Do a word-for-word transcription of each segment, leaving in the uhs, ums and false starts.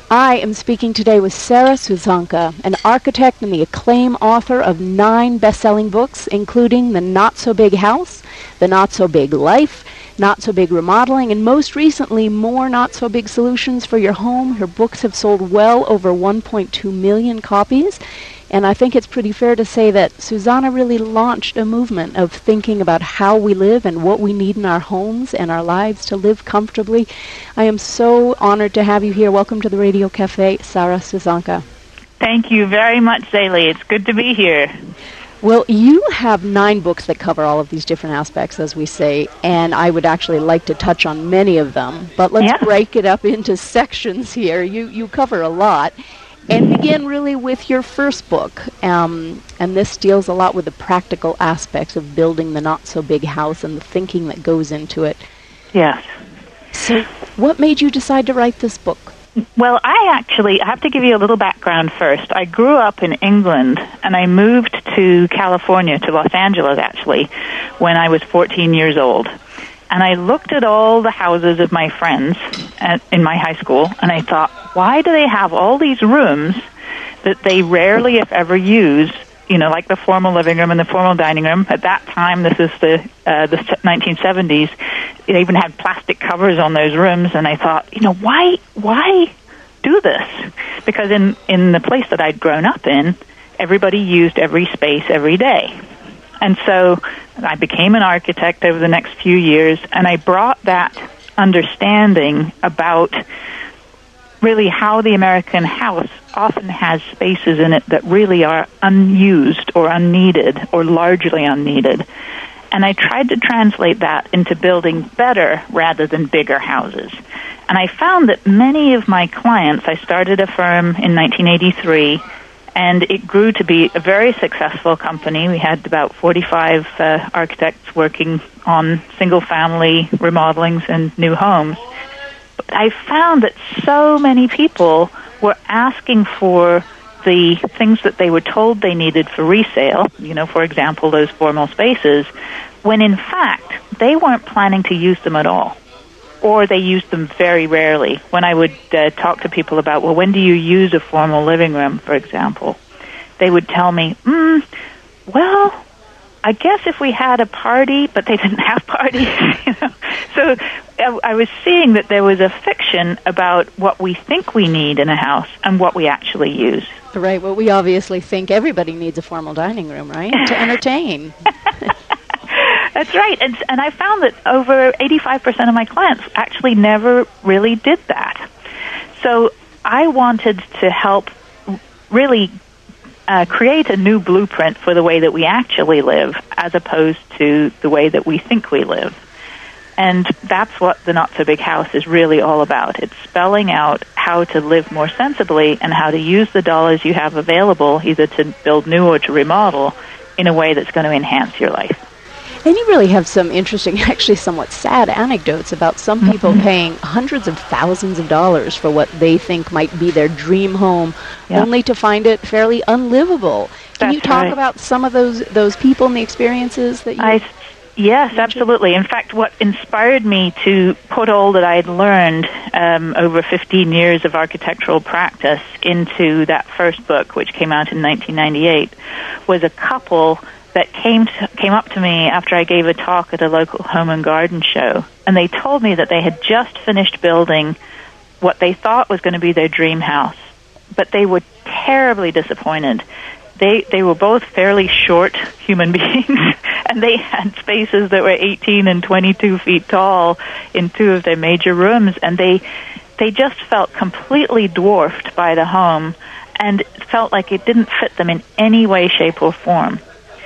I am speaking today with Sara Suzanka, an architect and the acclaimed author of nine best-selling books, including The Not So Big House, The Not So Big Life, Not So Big Remodeling, and most recently, More Not So Big Solutions for Your Home. Her books have sold well over one point two million copies, and I think it's pretty fair to say that Susanna really launched a movement of thinking about how we live and what we need in our homes and our lives to live comfortably. I am so honored to have you here. Welcome to the Radio Cafe, Sara Suzanka. Thank you very much, Zaylee. It's good to be here. Well, you have nine books that cover all of these different aspects, as we say, and I would actually like to touch on many of them. But let's yeah. break it up into sections here. You you cover a lot. And begin really with your first book. Um, and this deals a lot with the practical aspects of building the not-so-big house and the thinking that goes into it. Yes. So what made you decide to write this book? Well, I actually I have to give you a little background first. I grew up in England, and I moved to California, to Los Angeles, actually, when I was fourteen years old. And I looked at all the houses of my friends at, in my high school, and I thought, why do they have all these rooms that they rarely, if ever, use, you know, like the formal living room and the formal dining room? At that time, this is the uh, the nineteen seventies, they even had plastic covers on those rooms, and I thought, you know, why why do this? Because in, in the place that I'd grown up in, everybody used every space every day. And so I became an architect over the next few years, and I brought that understanding about really how the American house often has spaces in it that really are unused or unneeded or largely unneeded. And I tried to translate that into building better rather than bigger houses. And I found that many of my clients, I started a firm in nineteen eighty-three, and it grew to be a very successful company. We had about forty-five uh, architects working on single-family remodelings and new homes. But I found that so many people were asking for the things that they were told they needed for resale, you know, for example, those formal spaces, when in fact they weren't planning to use them at all. Or they used them very rarely. When I would uh, talk to people about, well, when do you use a formal living room, for example, they would tell me, mm, well, I guess if we had a party, but they didn't have parties. You know? So I, I was seeing that there was a fiction about what we think we need in a house and what we actually use. Right. Well, we obviously think everybody needs a formal dining room, right, to entertain. That's right. And, and I found that over eighty-five percent of my clients actually never really did that. So I wanted to help really uh, create a new blueprint for the way that we actually live as opposed to the way that we think we live. And that's what the Not So Big House is really all about. It's spelling out how to live more sensibly and how to use the dollars you have available, either to build new or to remodel, in a way that's going to enhance your life. And you really have some interesting, actually somewhat sad anecdotes about some people mm-hmm. paying hundreds of thousands of dollars for what they think might be their dream home, yep. only to find it fairly unlivable. Can That's you talk right. about some of those those people and the experiences that you... I, yes, mentioned? Absolutely. In fact, what inspired me to put all that I had learned um, over fifteen years of architectural practice into that first book, which came out in nineteen ninety-eight, was a couple that came to, came up to me after I gave a talk at a local home and garden show, and they told me that they had just finished building what they thought was going to be their dream house, but they were terribly disappointed. They they were both fairly short human beings, and they had spaces that were eighteen and twenty-two feet tall in two of their major rooms, and they they just felt completely dwarfed by the home and felt like it didn't fit them in any way, shape, or form.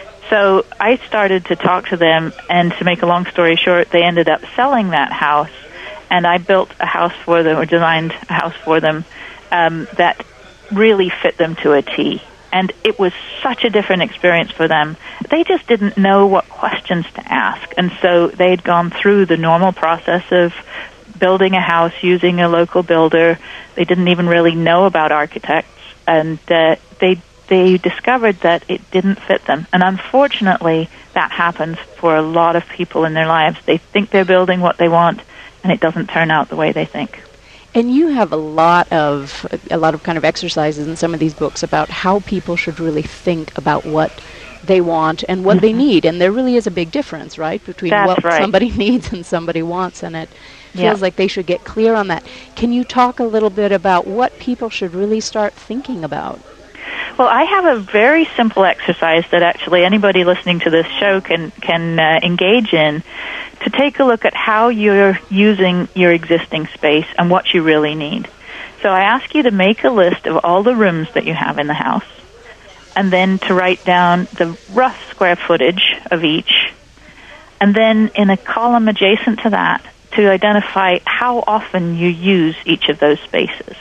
So I started to talk to them, and to make a long story short, they ended up selling that house, and I built a house for them, or designed a house for them, um, that really fit them to a T. And it was such a different experience for them. They just didn't know what questions to ask, and so they'd gone through the normal process of building a house using a local builder. They didn't even really know about architects, and uh, they they discovered that it didn't fit them. And unfortunately, that happens for a lot of people in their lives. They think they're building what they want, and it doesn't turn out the way they think. And you have a lot of a lot of kind of exercises in some of these books about how people should really think about what they want and what mm-hmm. they need. And there really is a big difference, right, between That's what right. somebody needs and somebody wants. And it feels yep. like they should get clear on that. Can you talk a little bit about what people should really start thinking about? Well, I have a very simple exercise that actually anybody listening to this show can can uh, engage in to take a look at how you're using your existing space and what you really need. So I ask you to make a list of all the rooms that you have in the house, and then to write down the rough square footage of each, and then in a column adjacent to that, to identify how often you use each of those spaces.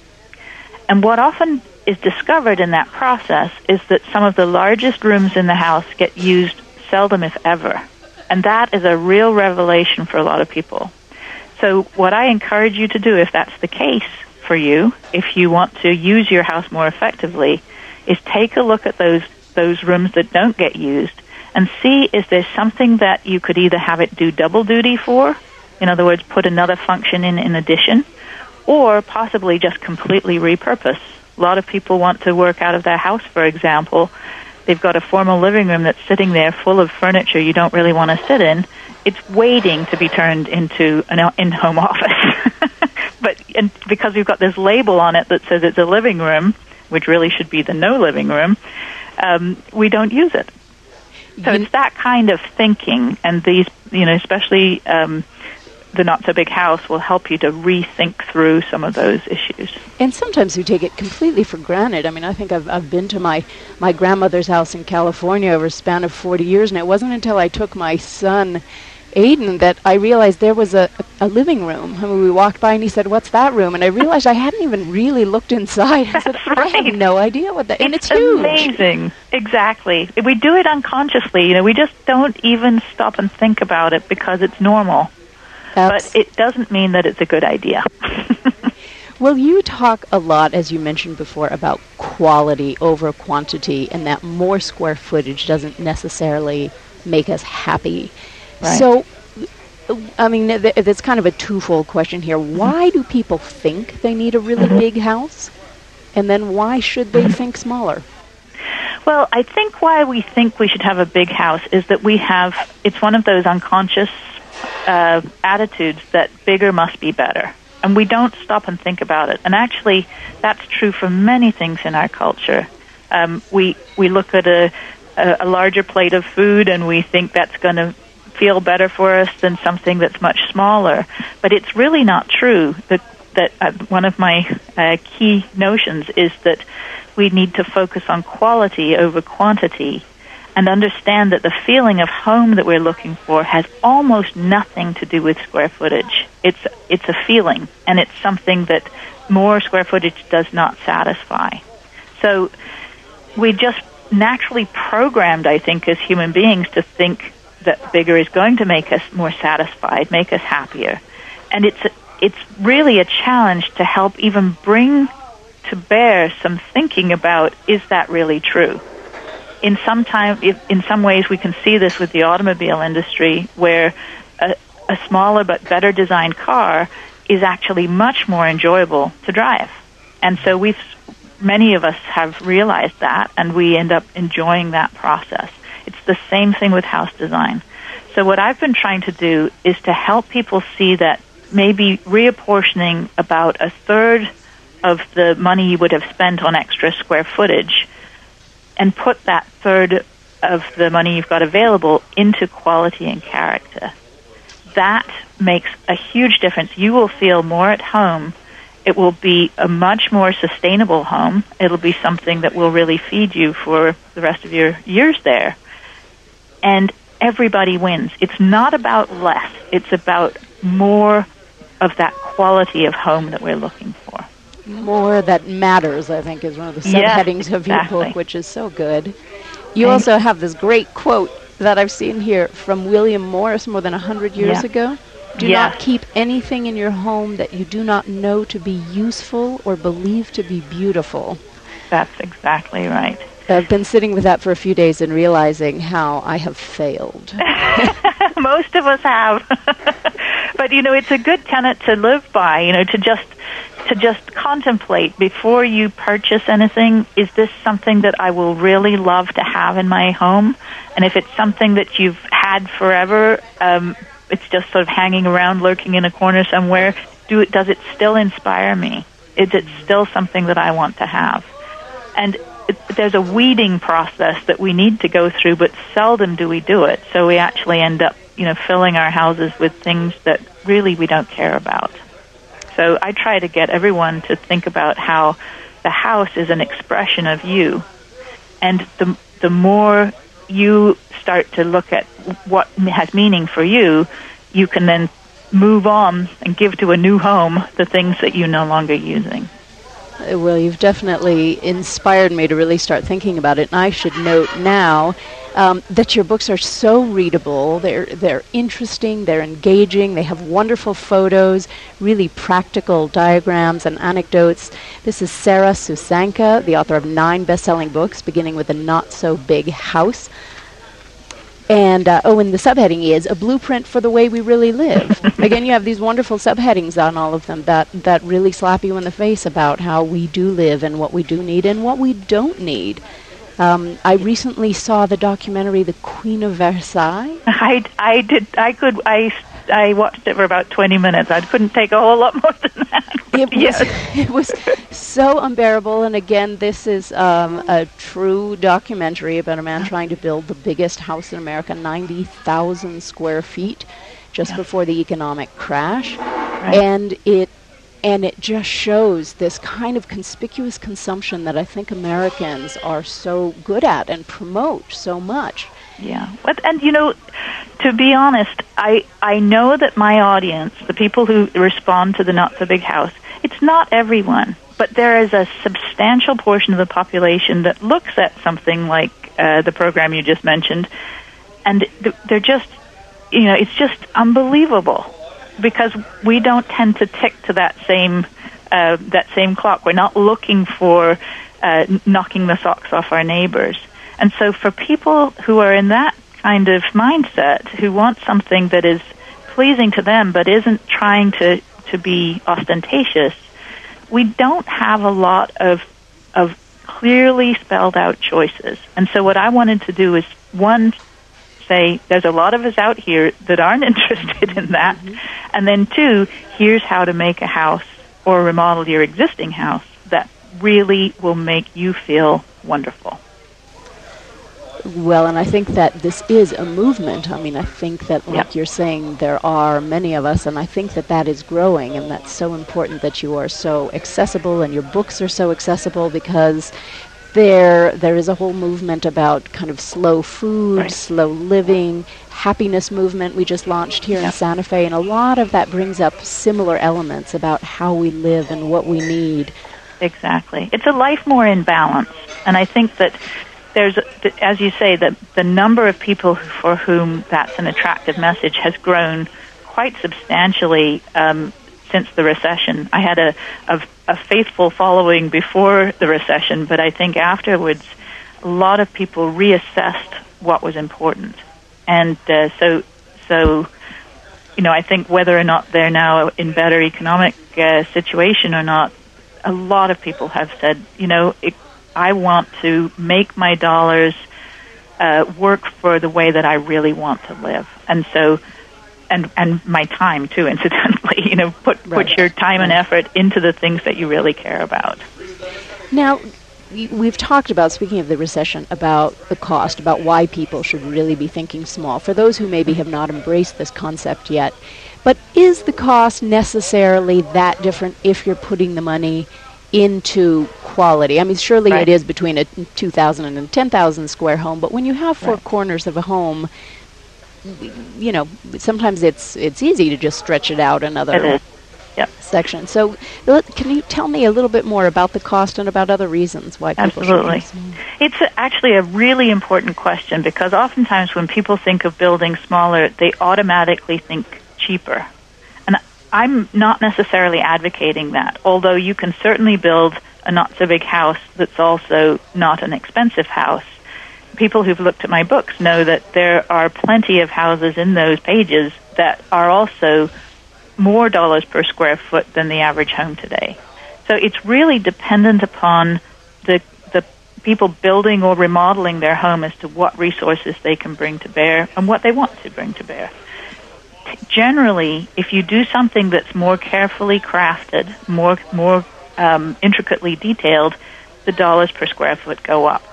And what often is discovered in that process is that some of the largest rooms in the house get used seldom, if ever. And that is a real revelation for a lot of people. So what I encourage you to do, if that's the case for you, if you want to use your house more effectively, is take a look at those those rooms that don't get used and see if there's something that you could either have it do double duty for, in other words, put another function in in addition, or possibly just completely repurpose. A lot of people want to work out of their house, for example. They've got a formal living room that's sitting there full of furniture you don't really want to sit in. It's waiting to be turned into an in-home office. But and because we've got this label on it that says it's a living room, which really should be the no living room, um, we don't use it. So you it's that kind of thinking, and these, you know, especially um, the Not So Big House will help you to rethink through some of those issues. And sometimes we take it completely for granted. I mean, I think I've I've been to my, my grandmother's house in California over a span of forty years, and it wasn't until I took my son, Aiden, that I realized there was a, a, a living room. I mean, we walked by and he said, "What's that room?" And I realized I hadn't even really looked inside. I said, right. I have no idea what that is. And it's, it's huge. Amazing. Exactly. We do it unconsciously. You know, we just don't even stop and think about it because it's normal. That's but it doesn't mean that it's a good idea. Well, you talk a lot, as you mentioned before, about quality over quantity, and that more square footage doesn't necessarily make us happy. Right. So, I mean, th- it's kind of a twofold question here. Why do people think they need a really mm-hmm. big house? And then why should they think smaller? Well, I think why we think we should have a big house is that we have, it's one of those unconscious Uh, attitudes that bigger must be better. And we don't stop and think about it. And actually, that's true for many things in our culture. Um, we we look at a, a, a larger plate of food and we think that's going to feel better for us than something that's much smaller. But it's really not true. That, that uh, one of my uh, key notions is that we need to focus on quality over quantity, and understand that the feeling of home that we're looking for has almost nothing to do with square footage. It's it's a feeling, and it's something that more square footage does not satisfy. So we just naturally programmed, I think, as human beings to think that bigger is going to make us more satisfied, make us happier. And it's it's really a challenge to help even bring to bear some thinking about, is that really true? In some time, if, in some ways, we can see this with the automobile industry, where a, a smaller but better designed car is actually much more enjoyable to drive. And so we've, many of us have realized that, and we end up enjoying that process. It's the same thing with house design. So what I've been trying to do is to help people see that maybe reapportioning about a third of the money you would have spent on extra square footage, and put that third of the money you've got available into quality and character. That makes a huge difference. You will feel more at home. It will be a much more sustainable home. It'll be something that will really feed you for the rest of your years there. And everybody wins. It's not about less. It's about more of that quality of home that we're looking for. More that matters, I think, is one of the subheadings yes, of your exactly. book, which is so good. You Thanks. Also have this great quote that I've seen here from William Morris more than one hundred years yeah. ago. Do yeah. not keep anything in your home that you do not know to be useful or believe to be beautiful. That's exactly right. I've been sitting with that for a few days and realizing how I have failed. Most of us have. But, you know, it's a good tenet to live by, you know, to just to just contemplate before you purchase anything. Is this something that I will really love to have in my home? And if it's something that you've had forever, um, it's just sort of hanging around, lurking in a corner somewhere, do it, does it still inspire me? Is it still something that I want to have? And it, there's a weeding process that we need to go through, but seldom do we do it. So we actually end up, you know, filling our houses with things that really we don't care about. So I try to get everyone to think about how the house is an expression of you. And the the more you start to look at what has meaning for you, you can then move on and give to a new home the things that you're no longer using. Well, you've definitely inspired me to really start thinking about it. And I should note now um, that your books are so readable. They're they're interesting. They're engaging. They have wonderful photos, really practical diagrams and anecdotes. This is Sarah Susanka, the author of nine best-selling books, beginning with A Not So Big House. And, uh, oh, and the subheading is A Blueprint for the Way We Really Live. Again, you have these wonderful subheadings on all of them that, that really slap you in the face about how we do live and what we do need and what we don't need. Um, I recently saw the documentary The Queen of Versailles. I, I did, I could, I, I watched it for about twenty minutes. I couldn't take a whole lot more than that. It was, yes. It was so unbearable. And again, this is um, a true documentary about a man trying to build the biggest house in America, ninety thousand square feet, just yeah. before the economic crash. Right. And it and it just shows this kind of conspicuous consumption that I think Americans are so good at and promote so much. Yeah. But, and, you know, to be honest, I, I know that my audience, the people who respond to the Not So Big House, it's not everyone, but there is a substantial portion of the population that looks at something like uh, the program you just mentioned, and th- they're just, you know, it's just unbelievable because we don't tend to tick to that same uh, that same clock. We're not looking for uh, knocking the socks off our neighbors. And so for people who are in that kind of mindset, who want something that is pleasing to them but isn't trying to, to be ostentatious, we don't have a lot of of clearly spelled out choices. And so what I wanted to do is, one, say there's a lot of us out here that aren't interested in that, mm-hmm. and then two, here's how to make a house or remodel your existing house that really will make you feel wonderful. Well, and I think that this is a movement. I mean, I think that, like yep. you're saying, there are many of us, and I think that that is growing, and that's so important that you are so accessible and your books are so accessible, because there there is a whole movement about kind of slow food, right. slow living, happiness movement we just launched here yep. in Santa Fe, and a lot of that brings up similar elements about how we live and what we need. Exactly. It's a life more in balance, and I think that there's, as you say, the, the number of people for whom that's an attractive message has grown quite substantially um, since the recession. I had a, a, a faithful following before the recession, but I think afterwards a lot of people reassessed what was important. And uh, so, so, you know, I think whether or not they're now in better economic uh, situation or not, a lot of people have said, you know, it, I want to make my dollars uh, work for the way that I really want to live, and so, and and my time too. Incidentally, you know, put right. put your time and effort into the things that you really care about. Now, we've talked about, speaking of the recession, about the cost, about why people should really be thinking small. For those who maybe have not embraced this concept yet, but is the cost necessarily that different if you're putting the money into quality? I mean, surely right. it is between a two thousand and ten thousand square home, but when you have four right. corners of a home, you know, sometimes it's it's easy to just stretch it out another yep. section. So can you tell me a little bit more about the cost and about other reasons why people Absolutely. should be small? It's a, actually a really important question, because oftentimes when people think of building smaller, they automatically think cheaper. I'm not necessarily advocating that, although you can certainly build a not-so-big house that's also not an expensive house. people who've looked at my books know that there are plenty of houses in those pages that are also more dollars per square foot than the average home today. So it's really dependent upon the the people building or remodeling their home as to what resources they can bring to bear and what they want to bring to bear. Generally, if you do something that's more carefully crafted, more more um, intricately detailed, the dollars per square foot go up.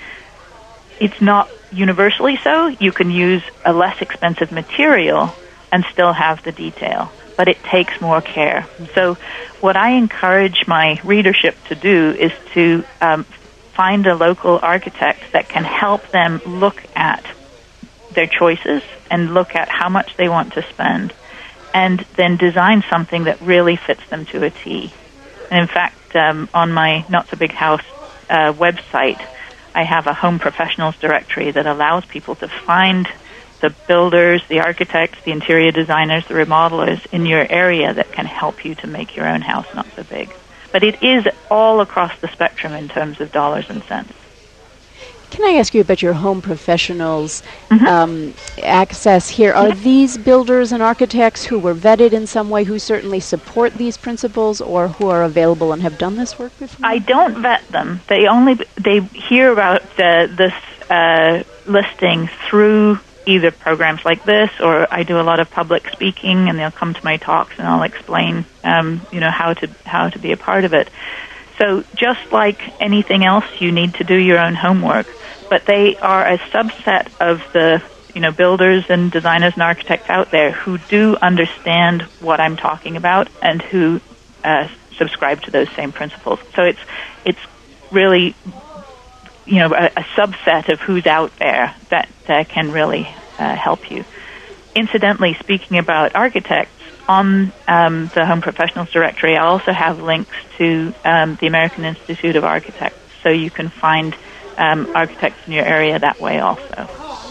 It's not universally so. You can use a less expensive material and still have the detail, but it takes more care. So what I encourage my readership to do is to um, find a local architect that can help them look at their choices and look at how much they want to spend, and then design something that really fits them to a T. And in fact, um, on my Not So Big House uh, website, I have a home professionals directory that allows people to find the builders, the architects, the interior designers, the remodelers in your area that can help you to make your own house not so big. But it is all across the spectrum in terms of dollars and cents. Can I ask you about your home professionals Mm-hmm. um, access here? Are these builders and architects who were vetted in some way, who certainly support these principles, or who are available and have done this work before? I don't vet them. They only they hear about uh, this uh, listing through either programs like this, or I do a lot of public speaking, and they'll come to my talks, and I'll explain, um, you know, how to how to be a part of it. So just like anything else, you need to do your own homework, but they are a subset of the, you know, builders and designers and architects out there who do understand what I'm talking about and who uh, subscribe to those same principles. So it's it's really, you know, a, a subset of who's out there that uh, can really uh, help you. Incidentally, speaking about architects, on um, the Home Professionals Directory, I also have links to um, the American Institute of Architects, so you can find um, architects in your area that way also.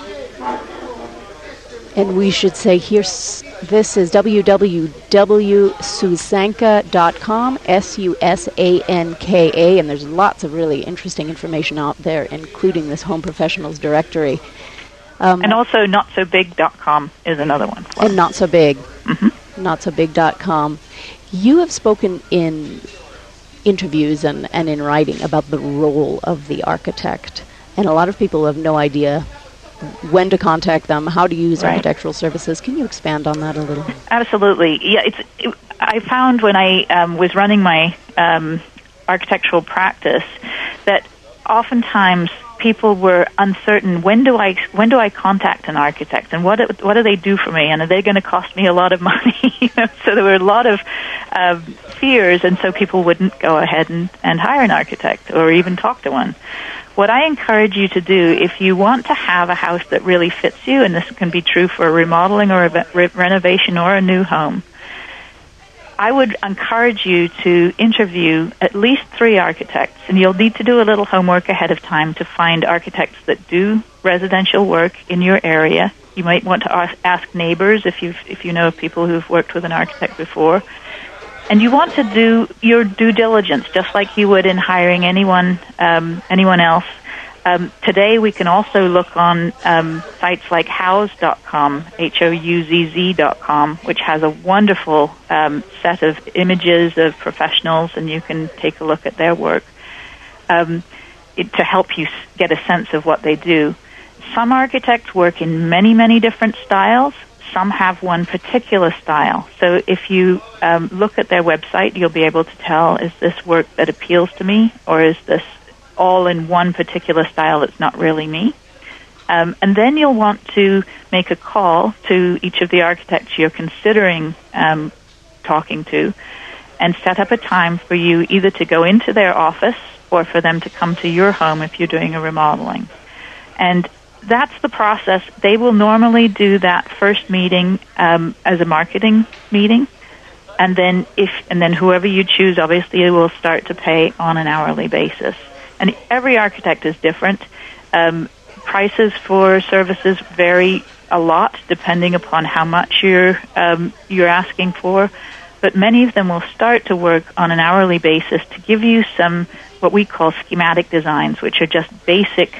And we should say here, s- this is w w w dot susanka dot com, S U S A N K A, and there's lots of really interesting information out there, including this Home Professionals Directory. Um, and also not so big dot com is another one. And Not So Big. Mm-hmm. not so big dot com. You have spoken in interviews and, and in writing about the role of the architect, and a lot of people have no idea when to contact them, how to use right. architectural services. Can you expand on that a little? Absolutely. Yeah, it's. It, I found when I um, was running my um, architectural practice that oftentimes people were uncertain, when do I when do I contact an architect, and what what do they do for me, and are they going to cost me a lot of money? You know, so there were a lot of uh, fears, and so people wouldn't go ahead and, and hire an architect or even talk to one. What I encourage you to do, if you want to have a house that really fits you, and this can be true for a remodeling or a re- renovation or a new home, I would encourage you to interview at least three architects, and you'll need to do a little homework ahead of time to find architects that do residential work in your area. You might want to ask, ask neighbors if you if you know of people who've worked with an architect before. And you want to do your due diligence, just like you would in hiring anyone um, anyone else. Um, today we can also look on um, sites like houzz dot com, H O U Z Z dot com, which has a wonderful um, set of images of professionals, and you can take a look at their work um, it, to help you get a sense of what they do. Some architects work in many, many different styles. Some have one particular style. So if you um, look at their website, you'll be able to tell, is this work that appeals to me, or is this all in one particular style that's not really me? Um, and then you'll want to make a call to each of the architects you're considering um, talking to and set up a time for you either to go into their office or for them to come to your home if you're doing a remodeling. And that's the process. They will normally do that first meeting um, as a marketing meeting, and then if and then whoever you choose, obviously, will start to pay on an hourly basis. And every architect is different. Um, prices for services vary a lot depending upon how much you're um, you're asking for, but many of them will start to work on an hourly basis to give you some what we call schematic designs, which are just basic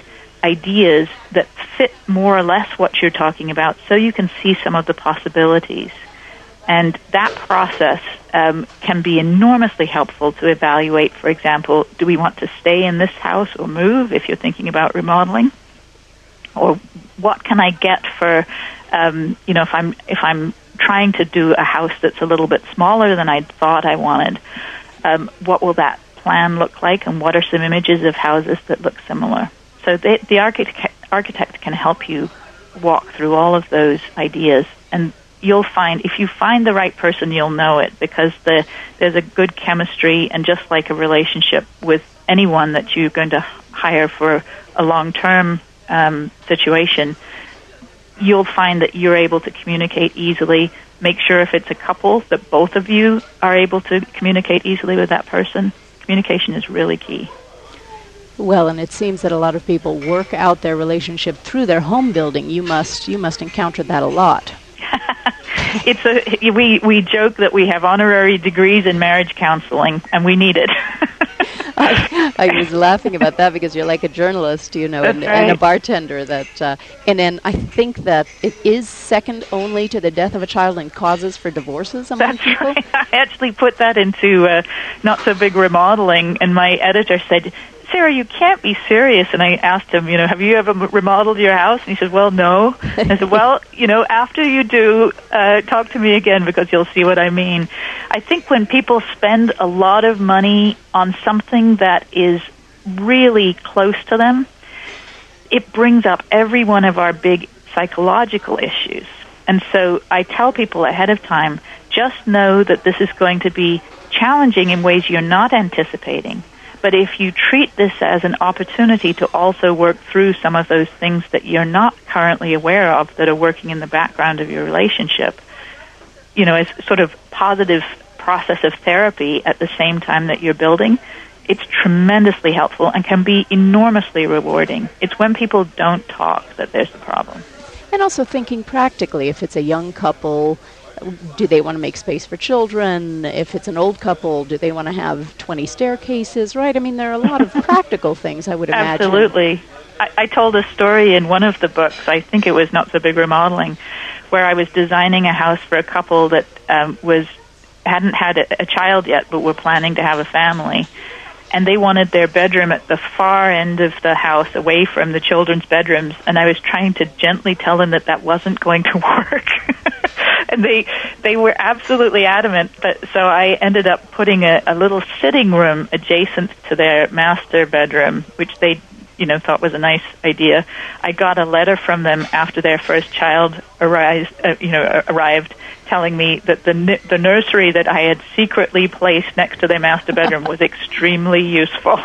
ideas that fit more or less what you're talking about so you can see some of the possibilities. And that process um, can be enormously helpful to evaluate, for example, do we want to stay in this house or move if you're thinking about remodeling? Or what can I get for, um, you know, if I'm if I'm trying to do a house that's a little bit smaller than I thought I wanted, um, what will that plan look like, and what are some images of houses that look similar? So they, the architect, architect can help you walk through all of those ideas, and you'll find, if you find the right person, you'll know it, because the, there's a good chemistry, and just like a relationship with anyone that you're going to hire for a long-term um, situation, you'll find that you're able to communicate easily. Make sure if it's a couple that both of you are able to communicate easily with that person. Communication is really key. Well, and it seems that a lot of people work out their relationship through their home building. You must you must encounter that a lot. It's a we we joke that we have honorary degrees in marriage counseling, and we need it. I, I was laughing about that because you're like a journalist, you know, and, right. and a bartender. That, uh, and then I think that it is second only to the death of a child in causes for divorces among That's people. Right. I actually put that into uh, Not So Big Remodeling, and my editor said, Sarah, you can't be serious. And I asked him, you know, have you ever remodeled your house? And he said, well, no. And I said, well, you know, after you do, uh, talk to me again, because you'll see what I mean. I think when people spend a lot of money on something that is really close to them, it brings up every one of our big psychological issues. And so I tell people ahead of time, just know that this is going to be challenging in ways you're not anticipating. But if you treat this as an opportunity to also work through some of those things that you're not currently aware of that are working in the background of your relationship, you know, as sort of positive process of therapy at the same time that you're building, it's tremendously helpful and can be enormously rewarding. It's when people don't talk that there's the problem. And also thinking practically, if it's a young couple, do they want to make space for children? If it's an old couple, do they want to have twenty staircases, right? I mean, there are a lot of practical things, I would imagine. Absolutely. I, I told a story in one of the books, I think it was Not So Big Remodeling, where I was designing a house for a couple that um, was hadn't had a, a child yet, but were planning to have a family. And they wanted their bedroom at the far end of the house, away from the children's bedrooms. And I was trying to gently tell them that that wasn't going to work. And they they were absolutely adamant. But so I ended up putting a, a little sitting room adjacent to their master bedroom, which they, you know, thought was a nice idea. I got a letter from them after their first child arrived, uh, you know, arrived, telling me that the the nursery that I had secretly placed next to their master bedroom was extremely useful.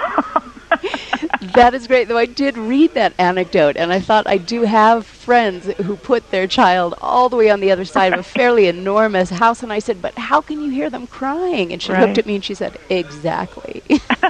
That is great, though I did read that anecdote, and I thought I do have friends who put their child all the way on the other side of a fairly enormous house, and I said, but how can you hear them crying? And she right. looked at me and she said, exactly.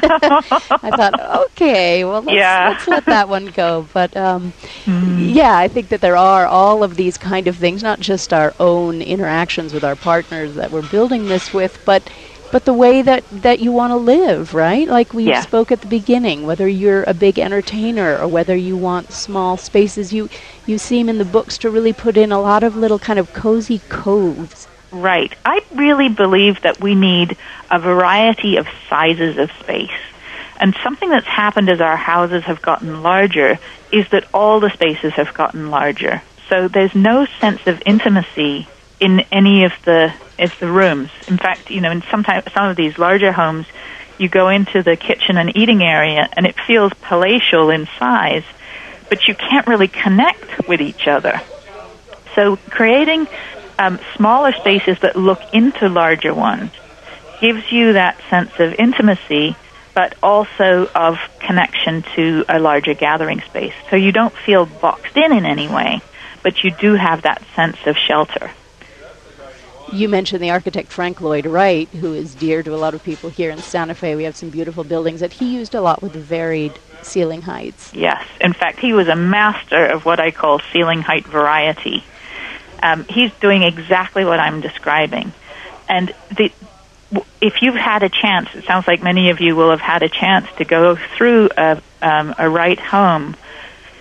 I thought, okay, well, let's, yeah. let's let that one go. But, um, mm. yeah, I think that there are all of these kind of things, not just our own interactions with our partners that we're building this with, but But the way that, that you want to live, right? Like we yeah. spoke at the beginning, whether you're a big entertainer or whether you want small spaces, you, you seem in the books to really put in a lot of little kind of cozy coves. Right. I really believe that we need a variety of sizes of space. And something that's happened as our houses have gotten larger is that all the spaces have gotten larger. So there's no sense of intimacy in any of the of the rooms. In fact, you know, in sometimes some of these larger homes, you go into the kitchen and eating area, and it feels palatial in size, but you can't really connect with each other. So creating um, smaller spaces that look into larger ones gives you that sense of intimacy, but also of connection to a larger gathering space. So you don't feel boxed in in any way, but you do have that sense of shelter. You mentioned the architect Frank Lloyd Wright, who is dear to a lot of people here in Santa Fe. We have some beautiful buildings that he used a lot with varied ceiling heights. Yes. In fact, he was a master of what I call ceiling height variety. Um, he's doing exactly what I'm describing. And the, if you've had a chance, it sounds like many of you will have had a chance to go through a, um, a Wright home,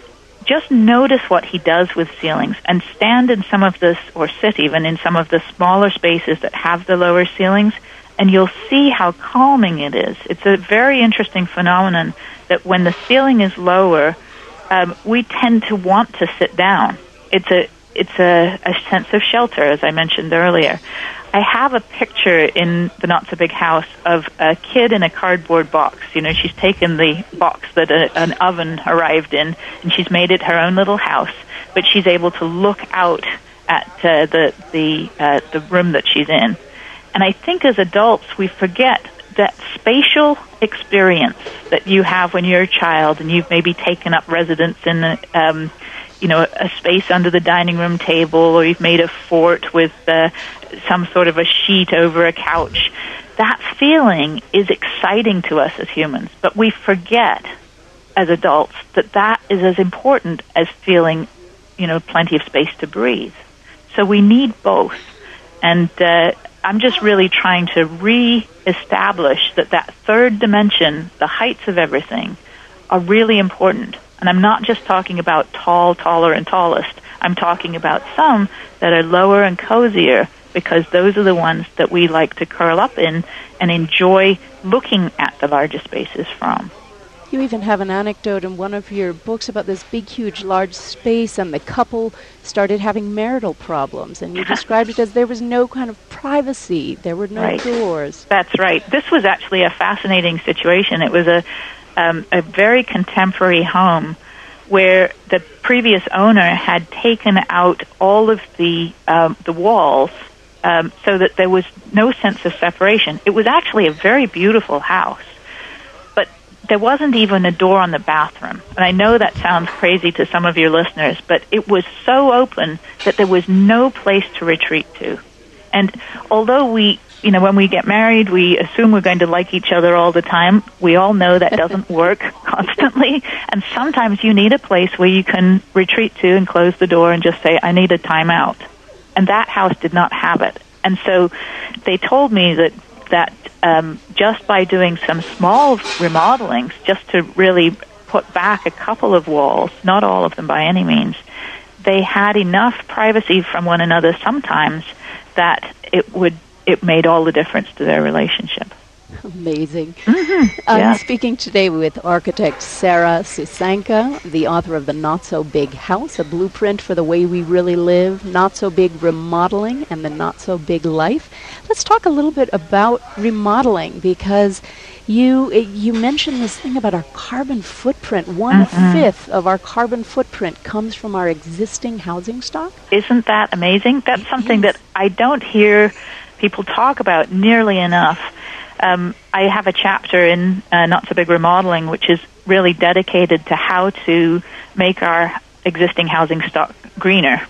just notice what he does with ceilings and stand in some of this, or sit even in some of the smaller spaces that have the lower ceilings, and you'll see how calming it is. It's a very interesting phenomenon that when the ceiling is lower, um, we tend to want to sit down. It's a it's a, a sense of shelter, as I mentioned earlier. I have a picture in the Not So Big House of a kid in a cardboard box. You know, she's taken the box that a, an oven arrived in, and she's made it her own little house. But she's able to look out at uh, the the uh, the room that she's in. And I think as adults we forget that spatial experience that you have when you're a child, and you've maybe taken up residence in a, um, you know, a space under the dining room table, or you've made a fort with uh, some sort of a sheet over a couch. That feeling is exciting to us as humans, but we forget as adults that that is as important as feeling, you know, plenty of space to breathe. So we need both. And uh, I'm just really trying to re-establish that that third dimension, the heights of everything, are really important. And I'm not just talking about tall, taller, and tallest. I'm talking about some that are lower and cozier, because those are the ones that we like to curl up in and enjoy looking at the larger spaces from. You even have an anecdote in one of your books about this big, huge, large space, and the couple started having marital problems, and you described it as there was no kind of privacy. There were no right. doors. That's right. This was actually a fascinating situation. It was a, um, a very contemporary home where the previous owner had taken out all of the um, the walls um, so that there was no sense of separation. It was actually a very beautiful house, but there wasn't even a door on the bathroom. And I know that sounds crazy to some of your listeners, but it was so open that there was no place to retreat to. And although we, you know, when we get married, we assume we're going to like each other all the time, we all know that doesn't work constantly. And sometimes you need a place where you can retreat to and close the door and just say, I need a timeout. And that house did not have it. And so they told me that that um, just by doing some small remodelings, just to really put back a couple of walls, not all of them by any means, they had enough privacy from one another sometimes that it would it made all the difference to their relationship. Amazing. Mm-hmm. I'm yeah. speaking today with architect Sarah Susanka, the author of The Not So Big House, a blueprint for the way we really live, Not So Big Remodeling, and The Not So Big Life. Let's talk a little bit about remodeling, because you you mentioned this thing about our carbon footprint. One-fifth mm-hmm. of our carbon footprint comes from our existing housing stock. Isn't that amazing? That's it something is. that I don't hear people talk about nearly enough. Um, I have a chapter in uh, Not So Big Remodeling, which is really dedicated to how to make our existing housing stock greener,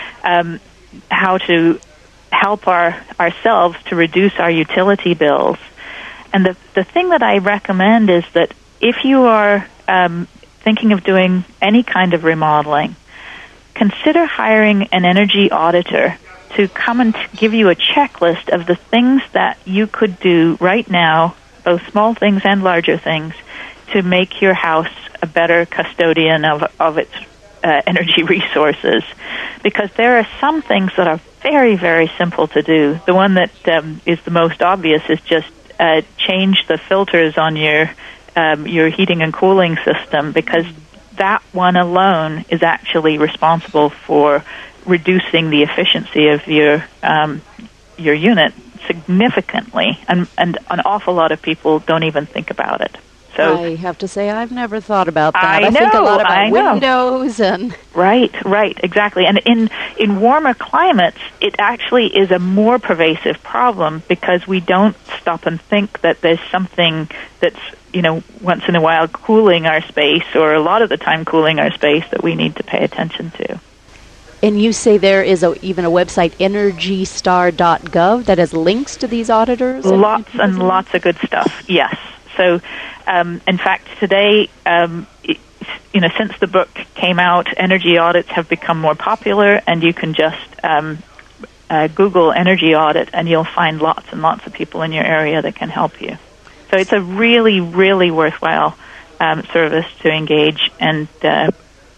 um, how to help our ourselves to reduce our utility bills. And the the thing that I recommend is that if you are um, thinking of doing any kind of remodeling, consider hiring an energy auditor to come and give you a checklist of the things that you could do right now, both small things and larger things, to make your house a better custodian of of its uh, energy resources. Because there are some things that are very, very simple to do. The one that um, is the most obvious is just uh, change the filters on your um, your heating and cooling system, because that one alone is actually responsible for reducing the efficiency of your um, your unit significantly, and and an awful lot of people don't even think about it. So I have to say, I've never thought about that. I, I know, think a lot about I know. windows and right, right, exactly. And in in warmer climates, it actually is a more pervasive problem, because we don't stop and think that there's something that's, you know, once in a while cooling our space, or a lot of the time cooling our space, that we need to pay attention to. And you say there is a, even a website, energy star dot gov, that has links to these auditors? Lots and, and lots of good stuff, yes. So, um, in fact, today, um, it, you know, since the book came out, energy audits have become more popular, and you can just um, uh, Google energy audit, and you'll find lots and lots of people in your area that can help you. So it's a really, really worthwhile um, service to engage, and uh,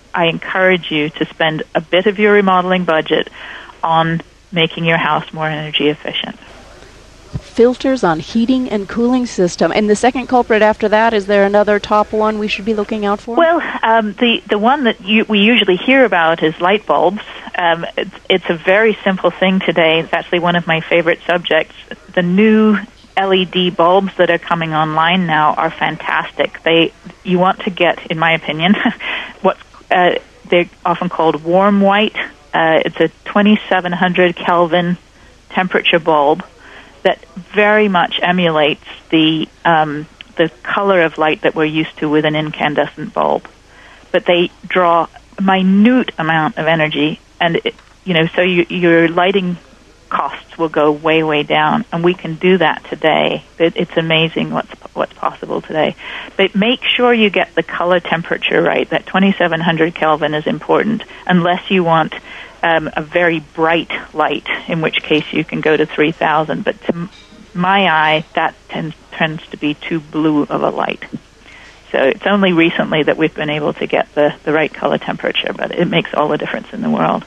I encourage you to spend a bit of your remodeling budget on making your house more energy efficient. Filters on heating and cooling system. And the second culprit after that, is there another top one we should be looking out for? Well, um, the, the one that you, we usually hear about is light bulbs. Um, it's, it's a very simple thing today. It's actually one of my favorite subjects. The new L E D bulbs that are coming online now are fantastic. They, you want to get, in my opinion, what's uh, they're often called warm white. Uh, it's a twenty-seven hundred Kelvin temperature bulb that very much emulates the um, the color of light that we're used to with an incandescent bulb. But they draw a minute amount of energy, and it, you know, so you, your lighting costs will go way, way down, and we can do that today. It, it's amazing what's what's possible today. But make sure you get the color temperature right. That twenty-seven hundred Kelvin is important, unless you want um, a very bright light, in which case you can go to three thousand. But to my eye, that tends, tends to be too blue of a light. So it's only recently that we've been able to get the, the right color temperature, but it makes all the difference in the world.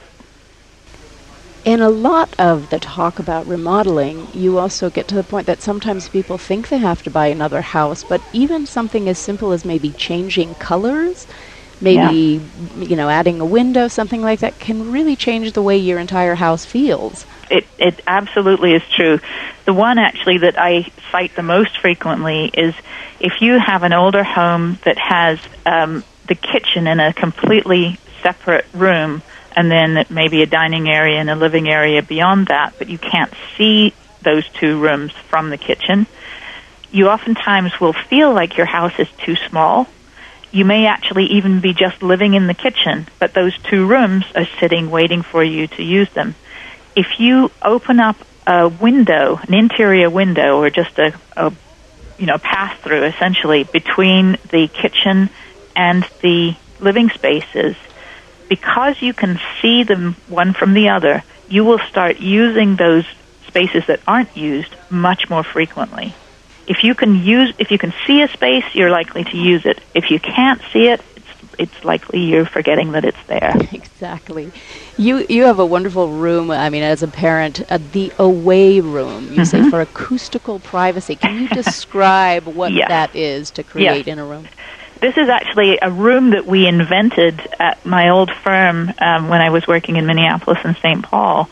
In a lot of the talk about remodeling, you also get to the point that sometimes people think they have to buy another house, but even something as simple as maybe changing colors, maybe, yeah. you know, adding a window, something like that, can really change the way your entire house feels. It, it absolutely is true. The one actually that I cite the most frequently is if you have an older home that has um, the kitchen in a completely separate room, and then maybe a dining area and a living area beyond that, but you can't see those two rooms from the kitchen, you oftentimes will feel like your house is too small. You may actually even be just living in the kitchen, but those two rooms are sitting waiting for you to use them. If you open up a window, an interior window, or just a, a you know, pass-through, essentially, between the kitchen and the living spaces, because you can see them one from the other, you will start using those spaces that aren't used much more frequently. If you can use, if you can see a space, you're likely to use it. If you can't see it, it's, it's likely you're forgetting that it's there. Exactly. You you have a wonderful room. I mean, as a parent, uh, the away room. You mm-hmm. say for acoustical privacy. Can you describe what yes. that is to create yes. in a room? This is actually a room that we invented at my old firm um, when I was working in Minneapolis and Saint Paul.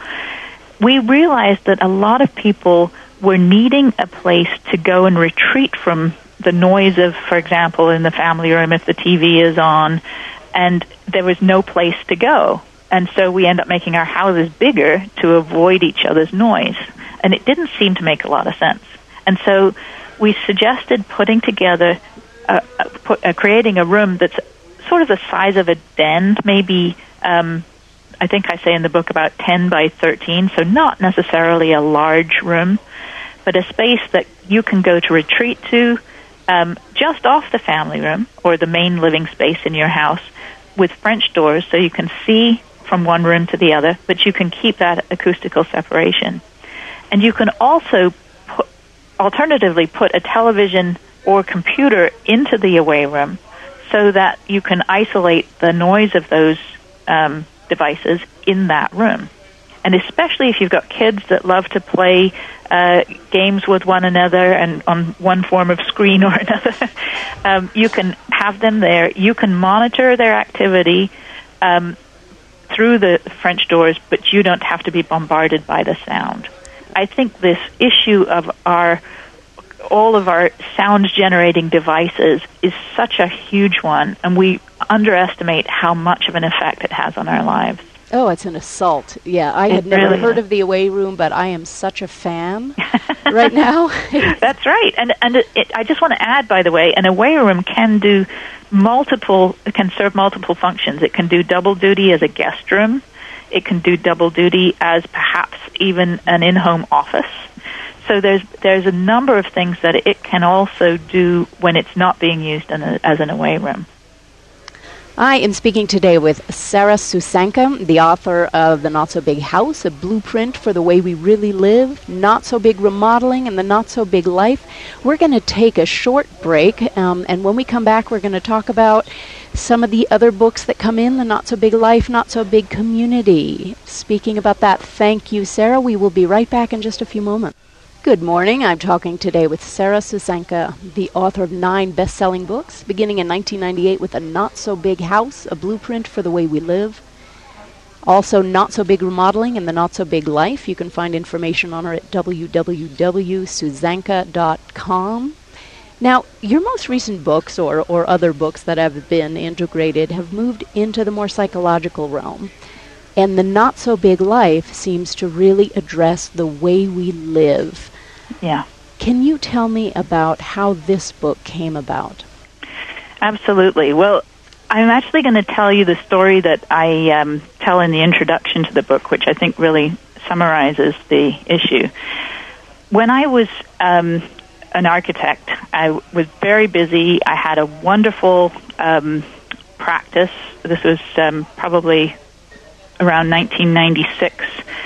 We realized that a lot of people were needing a place to go and retreat from the noise of, for example, in the family room if the T V is on, and there was no place to go. And so we end up making our houses bigger to avoid each other's noise. And it didn't seem to make a lot of sense. And so we suggested putting together Uh, uh, uh, creating a room that's sort of the size of a den, maybe, um, I think I say in the book about ten by thirteen, so not necessarily a large room, but a space that you can go to retreat to um, just off the family room or the main living space in your house with French doors so you can see from one room to the other, but you can keep that acoustical separation. And you can also put, alternatively put a television or computer into the away room so that you can isolate the noise of those um, devices in that room. And especially if you've got kids that love to play uh, games with one another and on one form of screen or another, um, you can have them there. You can monitor their activity um, through the French doors, but you don't have to be bombarded by the sound. I think this issue of our all of our sound-generating devices is such a huge one, and we underestimate how much of an effect it has on our lives. Oh, it's an assault. Yeah, I it had never really heard is. of the away room, but I am such a fan right now. That's right. And and it, it, I just want to add, by the way, an away room can do multiple, can serve multiple functions. It can do double duty as a guest room. It can do double duty as perhaps even an in-home office. So there's there's a number of things that it can also do when it's not being used in a, as an away room. I am speaking today with Sarah Susanka, the author of The Not So Big House, a blueprint for the way we really live, Not So Big Remodeling, and The Not So Big Life. We're going to take a short break, um, and when we come back, we're going to talk about some of the other books that come in, The Not So Big Life, Not So Big Community. Speaking about that, thank you, Sarah. We will be right back in just a few moments. Good morning. I'm talking today with Sarah Susanka, the author of nine best-selling books, beginning in nineteen ninety-eight with The Not So Big House, a blueprint for the way we live. Also, Not So Big Remodeling and The Not So Big Life. You can find information on her at w w w dot susanka dot com. Now, your most recent books, or, or other books that have been integrated, have moved into the more psychological realm. And The Not So Big Life seems to really address the way we live. Yeah. Can you tell me about how this book came about? Absolutely. Well, I'm actually going to tell you the story that I um, tell in the introduction to the book, which I think really summarizes the issue. When I was um, an architect, I was very busy. I had a wonderful um, practice. This was um, probably around nineteen ninety-six.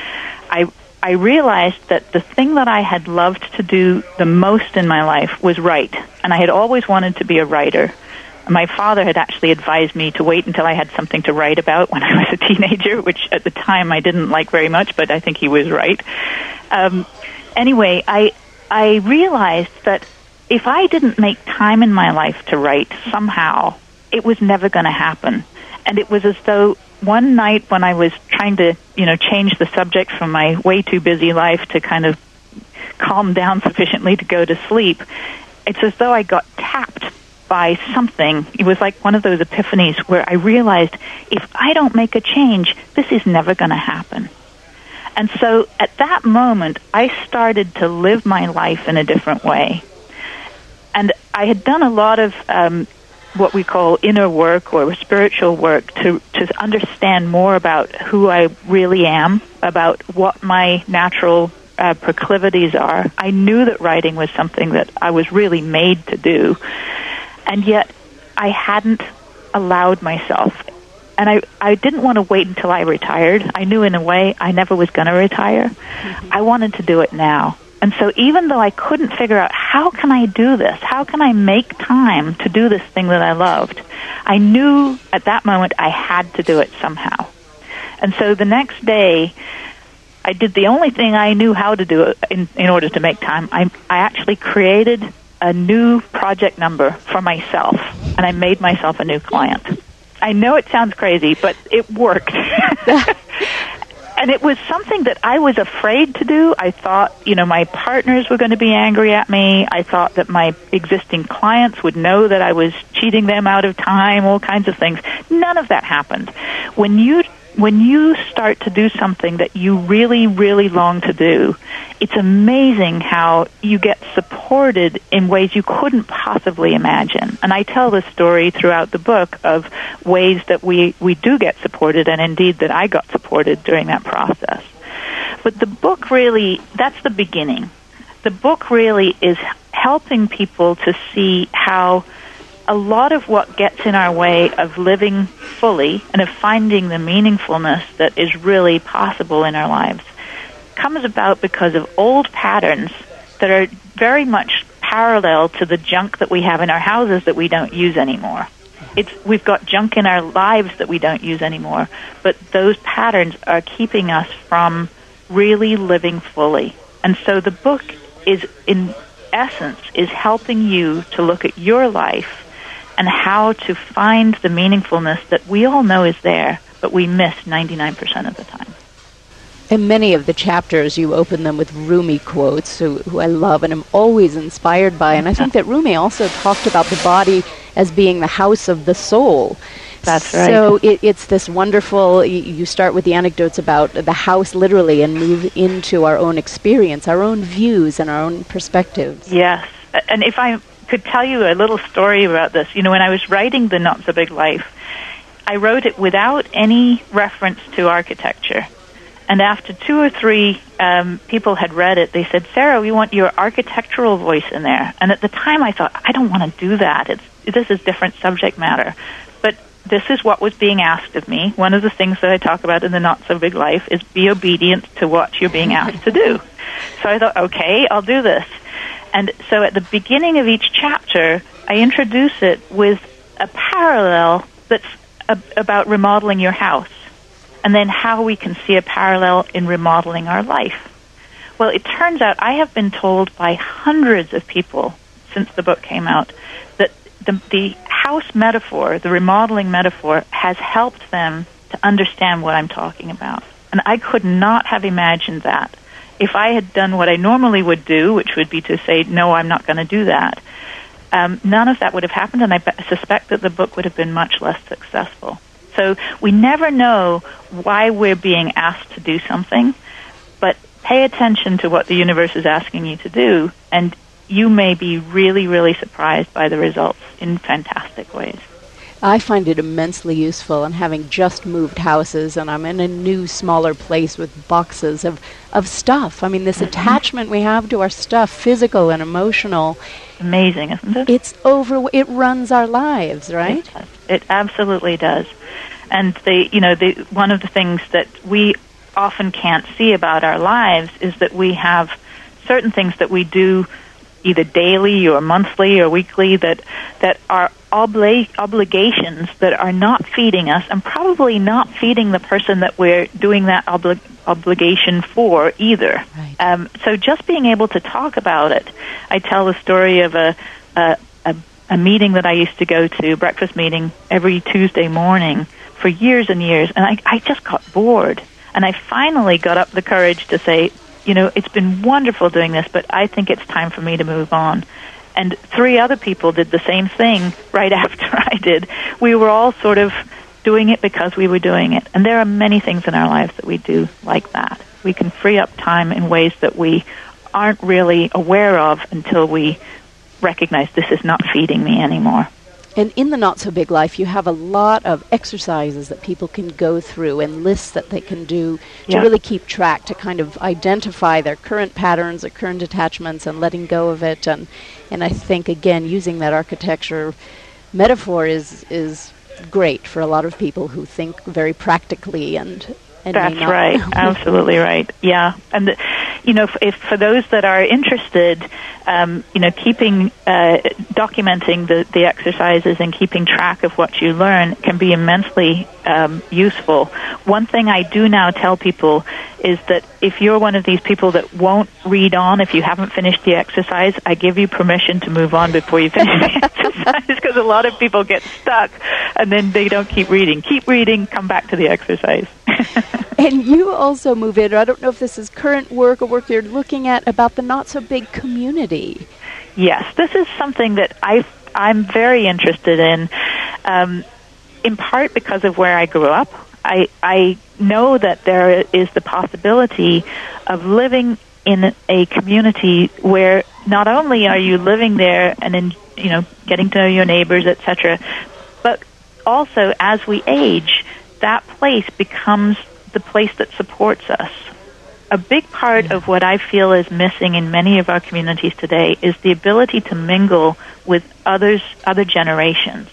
I I realized that the thing that I had loved to do the most in my life was write, and I had always wanted to be a writer. My father had actually advised me to wait until I had something to write about when I was a teenager, which at the time I didn't like very much, but I think he was right. Um, anyway, I I realized that if I didn't make time in my life to write, somehow it was never going to happen. And it was as though one night when I was trying to, you know, change the subject from my way too busy life to kind of calm down sufficiently to go to sleep, it's as though I got tapped by something. It was like one of those epiphanies where I realized if I don't make a change, this is never going to happen. And so at that moment, I started to live my life in a different way. And I had done a lot of um, what we call inner work or spiritual work to, to understand more about who I really am, about what my natural uh, proclivities are. I knew that writing was something that I was really made to do, and yet I hadn't allowed myself. And I, I didn't want to wait until I retired. I knew in a way I never was going to retire. Mm-hmm. I wanted to do it now. And so even though I couldn't figure out how can I do this, how can I make time to do this thing that I loved, I knew at that moment I had to do it somehow. And so the next day, I did the only thing I knew how to do in, in order to make time. I, I actually created a new project number for myself, and I made myself a new client. I know it sounds crazy, but it worked. And it was something that I was afraid to do. I thought, you know, my partners were going to be angry at me. I thought that my existing clients would know that I was cheating them out of time, all kinds of things. None of that happened. When you when you start to do something that you really, really long to do, it's amazing how you get supported in ways you couldn't possibly imagine. And I tell this story throughout the book of ways that we, we do get supported, and indeed that I got supported during that process. But the book really, that's the beginning. The book really is helping people to see how a lot of what gets in our way of living fully and of finding the meaningfulness that is really possible in our lives comes about because of old patterns that are very much parallel to the junk that we have in our houses that we don't use anymore. It's, we've got junk in our lives that we don't use anymore, but those patterns are keeping us from really living fully. And so the book is, in essence, is helping you to look at your life and how to find the meaningfulness that we all know is there, but we miss ninety-nine percent of the time. In many of the chapters, you open them with Rumi quotes, who, who I love and am always inspired by. And I think that Rumi also talked about the body as being the house of the soul. That's right. So it, it's this wonderful, y- you start with the anecdotes about the house literally and move into our own experience, our own views and our own perspectives. Yes. And if I could tell you a little story about this. You know, when I was writing The Not So Big Life, I wrote it without any reference to architecture. And after two or three um, people had read it, they said, Sarah, we want your architectural voice in there. And at the time I thought, I don't want to do that. It's, this is different subject matter. But this is what was being asked of me. One of the things that I talk about in the Not So Big Life is be obedient to what you're being asked to do. So I thought, okay, I'll do this. And so at the beginning of each chapter, I introduce it with a parallel that's a, about remodeling your house, and then how we can see a parallel in remodeling our life. Well, it turns out I have been told by hundreds of people since the book came out that the, the house metaphor, the remodeling metaphor, has helped them to understand what I'm talking about. And I could not have imagined that. If I had done what I normally would do, which would be to say, no, I'm not going to do that, um, none of that would have happened, and I be- suspect that the book would have been much less successful. So we never know why we're being asked to do something, but pay attention to what the universe is asking you to do, and you may be really, really surprised by the results in fantastic ways. I find it immensely useful, and having just moved houses, and I'm in a new, smaller place with boxes of, of stuff. I mean, this mm-hmm. attachment we have to our stuff, physical and emotional. Amazing, isn't it? It's over. It runs our lives, right? It does. It absolutely does. And the, you know, the one of the things that we often can't see about our lives is that we have certain things that we do either daily or monthly or weekly that that are obli- obligations that are not feeding us, and probably not feeding the person that we're doing that obli- obligation for either. Right. Um, so just being able to talk about it. I tell the story of a, a, a, a meeting that I used to go to, a breakfast meeting, every Tuesday morning for years and years, and I, I just got bored. And I finally got up the courage to say, you know, it's been wonderful doing this, but I think it's time for me to move on. And three other people did the same thing right after I did. We were all sort of doing it because we were doing it. And there are many things in our lives that we do like that. We can free up time in ways that we aren't really aware of until we recognize this is not feeding me anymore. And in the Not So Big Life, you have a lot of exercises that people can go through and lists that they can do to yeah. really keep track, to kind of identify their current patterns, their current attachments, and letting go of it. And and I think, again, using that architecture metaphor is is great for a lot of people who think very practically and and That's may not. right. Absolutely right. Yeah. And, the, you know, if, if for those that are interested, um, you know, keeping, uh, documenting the, the exercises and keeping track of what you learn can be immensely um, useful. One thing I do now tell people is that if you're one of these people that won't read on if you haven't finished the exercise, I give you permission to move on before you finish the exercise, because a lot of people get stuck and then they don't keep reading. Keep reading, come back to the exercise. And you also move in, I don't know if this is current work or work you're looking at, about the Not So Big community. Yes, this is something that I, I'm very interested in, um, in part because of where I grew up. I, I know that there is the possibility of living in a community where not only are you living there and in, you know, getting to know your neighbors, et cetera, but also as we age, that place becomes the place that supports us. A big part of what I feel is missing in many of our communities today is the ability to mingle with others, other generations.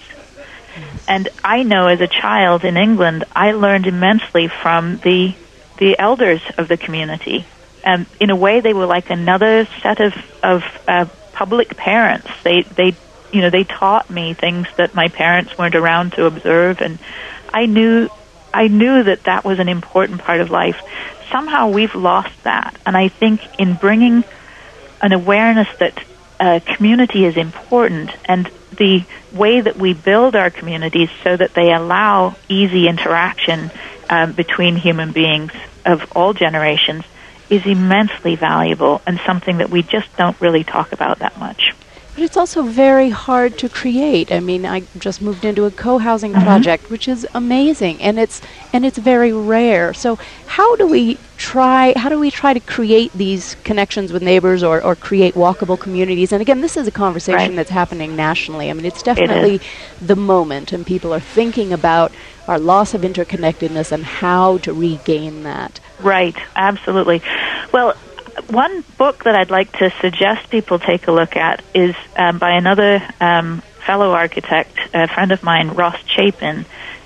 And I know as a child in England, I learned immensely from the the elders of the community. And in a way, they were like another set of of uh, public parents. They they you know they taught me things that my parents weren't around to observe, and I knew I knew that that was an important part of life. Somehow we've lost that, and I think in bringing an awareness that uh, community is important, and the way that we build our communities so that they allow easy interaction um, between human beings of all generations is immensely valuable, and something that we just don't really talk about that much. But it's also very hard to create. I mean, I just moved into a co-housing Mm-hmm. project, which is amazing, and it's and it's very rare. So how do we try? How do we try to create these connections with neighbors, or, or create walkable communities? And again, this is a conversation Right. that's happening nationally. I mean, it's definitely It the moment, and people are thinking about our loss of interconnectedness and how to regain that. Right, absolutely. Well, one book that I'd like to suggest people take a look at is um, by another um, fellow architect, a friend of mine, Ross Chapin,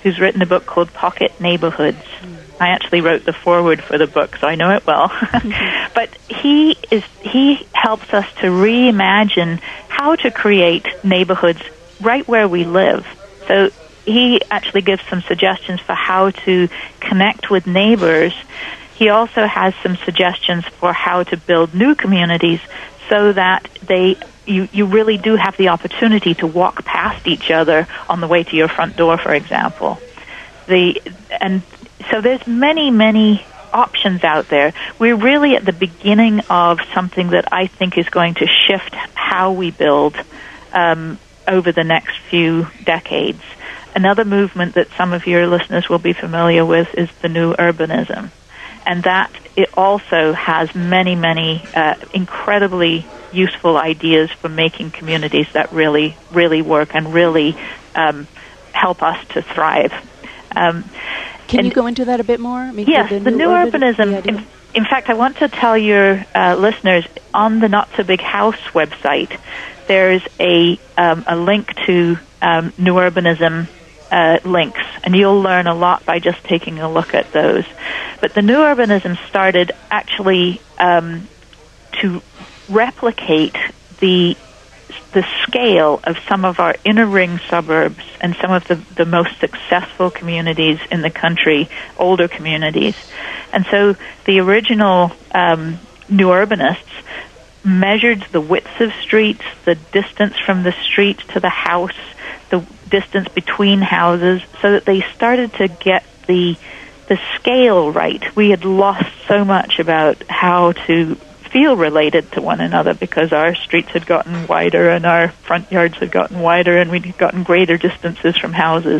who's written a book called Pocket Neighborhoods. I actually wrote the foreword for the book, so I know it well. But he is he helps us to reimagine how to create neighborhoods right where we live. So he actually gives some suggestions for how to connect with neighbors. He also has some suggestions for how to build new communities so that they you, you really do have the opportunity to walk past each other on the way to your front door, for example. The and so there's many, many options out there. We're really at the beginning of something that I think is going to shift how we build um, over the next few decades. Another movement that some of your listeners will be familiar with is the New Urbanism. And that it also has many, many uh, incredibly useful ideas for making communities that really, really work and really um, help us to thrive. Um, Can you go into that a bit more? I mean, yes, the, the New, new Urbanism. In, in fact, I want to tell your uh, listeners, on the Not So Big House website, there's a um, a link to um, New Urbanism uh, links, and you'll learn a lot by just taking a look at those. But the New Urbanism started actually um, to replicate the the scale of some of our inner ring suburbs and some of the, the most successful communities in the country, older communities. And so the original um, New Urbanists measured the widths of streets, the distance from the street to the house, the distance between houses, so that they started to get the the scale right. We had lost so much about how to feel related to one another because our streets had gotten wider and our front yards had gotten wider and we'd gotten greater distances from houses.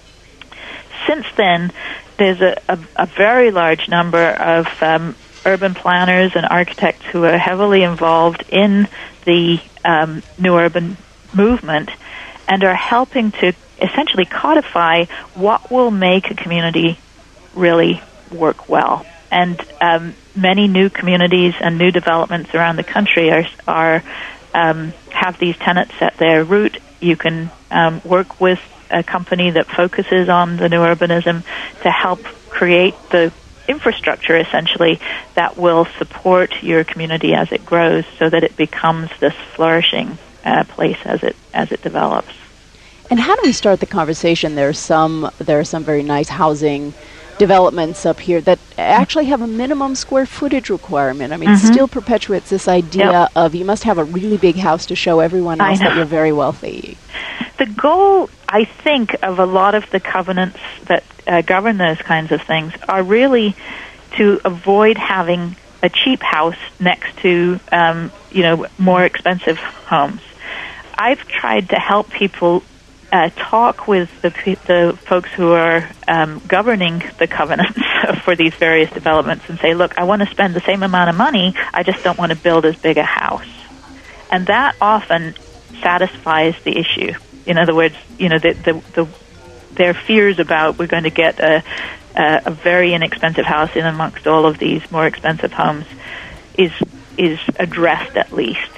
Since then, there's a, a, a very large number of um, urban planners and architects who are heavily involved in the um, New Urban movement and are helping to essentially codify what will make a community really work well. And um, many new communities and new developments around the country are, are um, have these tenets at their root. You can um, work with a company that focuses on the New Urbanism to help create the infrastructure, essentially, that will support your community as it grows so that it becomes this flourishing uh, place as it as it develops. And how do we start the conversation? There are some, there are some very nice housing developments up here that actually have a minimum square footage requirement. I mean, mm-hmm. still perpetuates this idea yep. of you must have a really big house to show everyone else that you're very wealthy. The goal, I think, of a lot of the covenants that uh, govern those kinds of things are really to avoid having a cheap house next to, um, you know, more expensive homes. I've tried to help people Uh, talk with the, the folks who are um, governing the covenants for these various developments and say, look, I want to spend the same amount of money, I just don't want to build as big a house. And that often satisfies the issue. In other words, you know, the, the, the, their fears about we're going to get a, a, a very inexpensive house in amongst all of these more expensive homes is is addressed at least.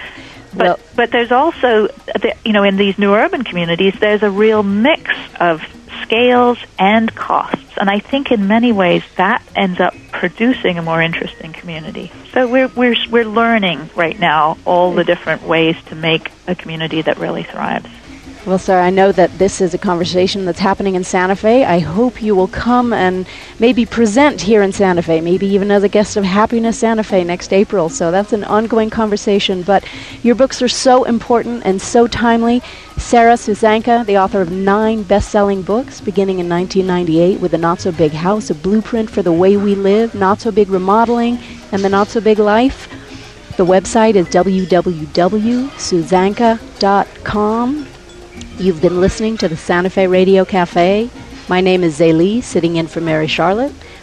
But well, but there's also, you know, in these new urban communities, there's a real mix of scales and costs. And I think in many ways that ends up producing a more interesting community. So we're we're we're learning right now all the different ways to make a community that really thrives. Well, sir, I know that this is a conversation that's happening in Santa Fe. I hope you will come and maybe present here in Santa Fe, maybe even as a guest of Happiness Santa Fe next April. So that's an ongoing conversation. But your books are so important and so timely. Sara Susanka, the author of nine best-selling books, beginning in nineteen ninety-eight with The Not So Big House, a blueprint for the way we live, Not So Big Remodeling, and The Not So Big Life. The website is w w w dot susanka dot com. You've been listening to the Santa Fe Radio Cafe. My name is Zélie, sitting in for Mary Charlotte.